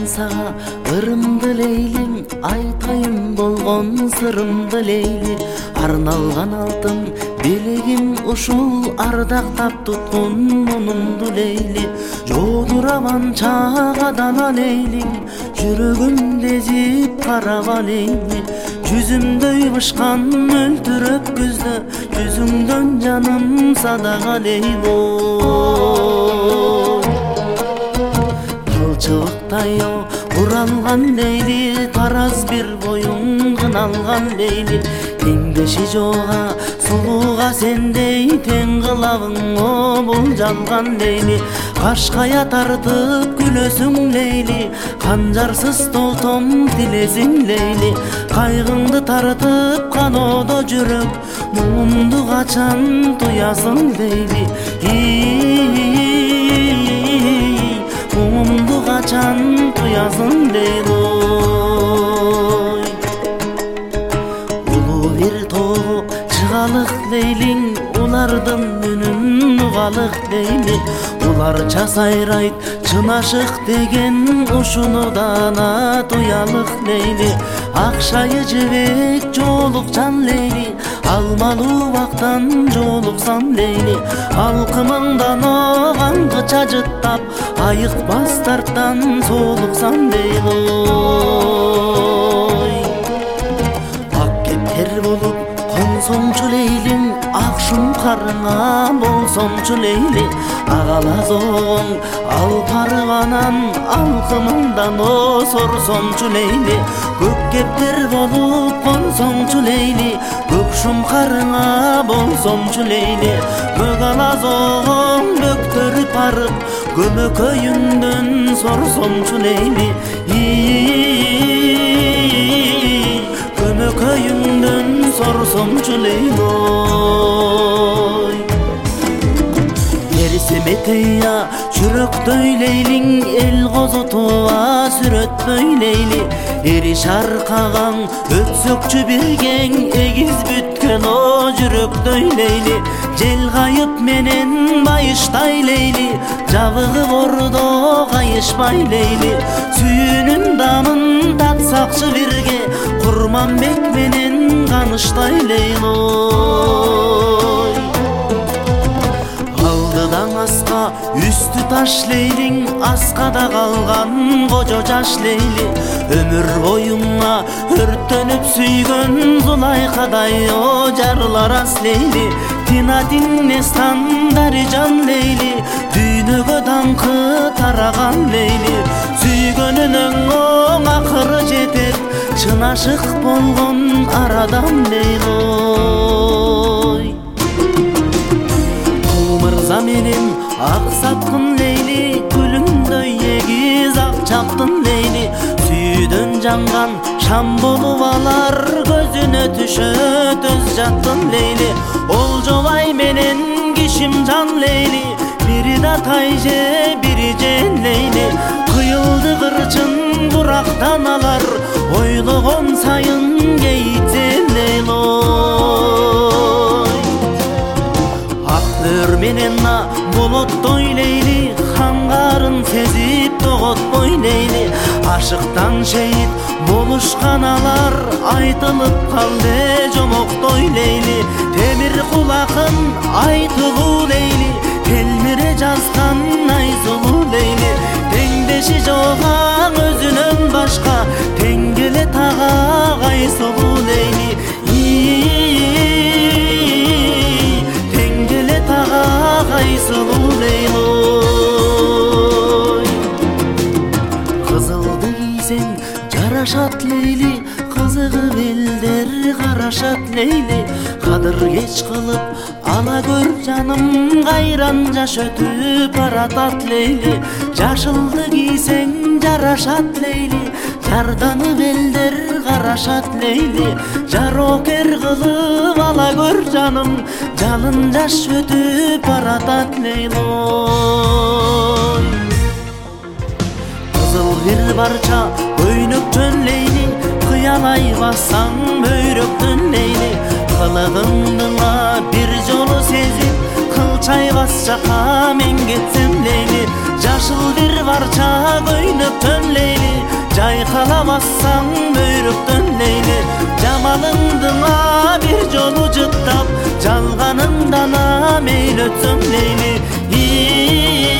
сага ырымды лейлим, айтайын болгон сырымды лейли. Арналган алтын белегим ушул, ардактап туткун мунумду лейли. Жолураман чагадана лейлим, жүрөгүмдө ezip караба лейли. Жүзүмдөй бышкан өлтүрөп күздө, жүзүңдөн жаным садага лейли. Кылчыбыктай уралган лейли, тараз бир боюң кыналган лейли. Теңдеши жога сулууга сендей, тең кылабың бул жалган лейли. Кашкая тартып күлөсүң лейли, канжарсыз тотом тилесиң лейли. Кайгыңды тартып каноодо жүрөк, муңумду качан туясың лейли. Муңумду качан туясың лейли. Улуу бир тоого чыгалык лейлиң, улардын үнүн угалык лейли. Уларча сайрайт чын ашык деген, ушунудан туялык лейли. Акшайы жебек жолукчан лейли, алмалуу бактан жолуксам лейли. Алкымыңдан оғаңғы чажыттап, айыкпас тарттан солуксам лейли. Ак кептер болуп консоңчу лейлиң, акшум карыңа болсомчу лейли. Агалазоң алпарыбанан, алкымыңдан сорсомчу лейли. Көк кептер болуп консоңчу лейли, көкшум карыңа болсомчу лейли. Көк алазоң бөктөрүп барып, көмөкөйүңдөн сорсомчу лейли. Көмөкөйүңдөн сорсомчу лейли. Семетейя жүрөктөй лейлиң, эл козотуа сүрөтпөй лейли. Эри шаркаган өтсөкчү биргең, эгиз бүткөн жүрөктөй лейли. Жел кайып менен байыштай лейли, жабыгы бордо кайышпай лейли. Сүйүүнүн дамын татсакчы бирге, Курманбек менен каныштай лейли. Алдыдан аска үстү таш лейлиң, аскада калган кожо жаш лейли. Өмүр боюңа өрттөнүп сүйгөн, Зулайкадай жарылар ас лейли. Тинатиннестан дарижан лейли, дүйнөгө даңкы тараган лейли. Сүйгөнүнүң акыры жетет, чын ашык болгон арадан лейли. Мырза менен ак саткын лейли, күлүңдөй эгиз ак чаптын лейли. Сүйдөн жанган шам болуп алар, көзүнө түшөт өз жаттын лейли. Олжобай менен Кишимжан лейли, бири да тайже бири жен лейли. Кыйылды кырчын бурактан алар, ойлогон сайын кейитсен лейли. Өр менен болоттой лейли, хангарын сезип тоготпой лейли. Ашыктан шейит болушкан алар, айтылып калды жомоктой лейли. Темир кулакын айтылуу лейли, телмире жазган айсылуу лейли. Теңдеши жоган өзүнөн башка, тең келе тага кайсылуу лейли. Кайсылуу лейли. Кызылды кийсең жарашат лейли, кызыгып элдер карашат лейли. Кадыр кеч кылып ала көр жаным, кайран жаш өтүп баратат лейли. Жашылды кийсең жарашат лейли, жарданып элдер карашат лейли. Жарокер кылып ала көр жаным, жалын жаш өтүп баратат лейли. Кызыл бир барча көйнөктөн лейли, кыялай бассаң бөйрөктөн лейли. Кылыгыңдыла бир жолу сезип, кылчайбас жака мен кетсем лейли. Жашыл бир барча көйнөктөн лейли, жайкала бассаң мөйрөктөн лейли, жамалыңдыңа бир жолу жыттап, жалганыңдана мейлі өтсөң лейли.